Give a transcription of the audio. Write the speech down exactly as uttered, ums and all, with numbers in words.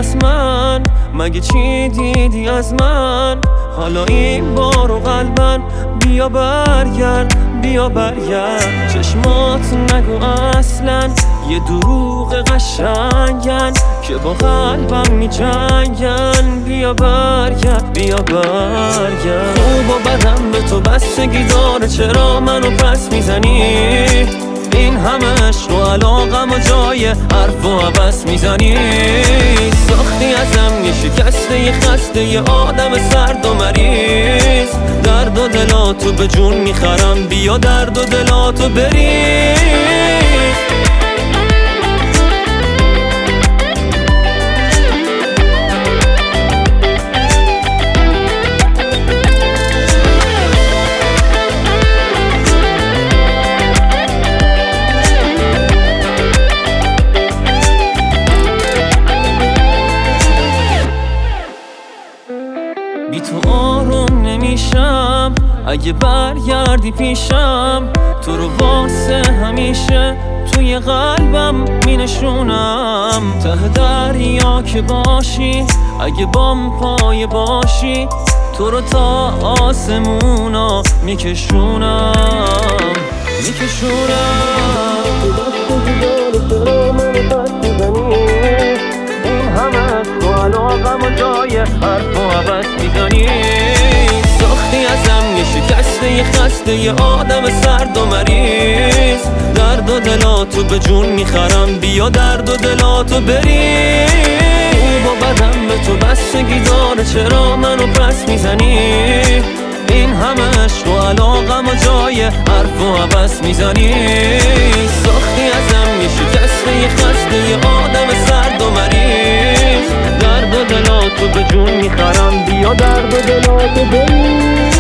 از من؟ مگه چی دیدی از من؟ حالا این بارو قلبن بیا برگرد بیا برگرد. چشمات نگو اصلا یه دروغ قشنگن که با قلبم می جنگن. بیا برگرد بیا برگرد. خوب و بدم به تو بستگی داره، چرا منو پس میزنی؟ این همه عشق و علاقم و جای حرف و عبس میزنی. ساختی ازم یه شکسته یه خسته یه آدم سرد و مریض. درد و دلاتو به جون میخرم، بیا درد و دلاتو بریز. بی تو آروم نمیشم اگه برگردی پیشم. تو رو واسه همیشه توی قلبم می نشونم. ته دریا که باشی اگه بام پای باشی، تو رو تا آسمونا میکشونم میکشونم. این همه تو علاقم و جای حرف و عبس میزنی. ساختی ازم یه شکسته یه خسته یه آدم سرد و مریض. درد و دلاتو به جون میخرم، بیا درد و دلاتو بریز. خوب و بدم به تو بستگی داره، چرا منو پس میزنی؟ این همه عشق و علاقم و جای حرف و عبس میزنی. ساختی ازم یه شکسته یه خسته یه آدم سرد و مریض. درد و دلاتو به جون میخرم، بیا درد و دلاتو بریز.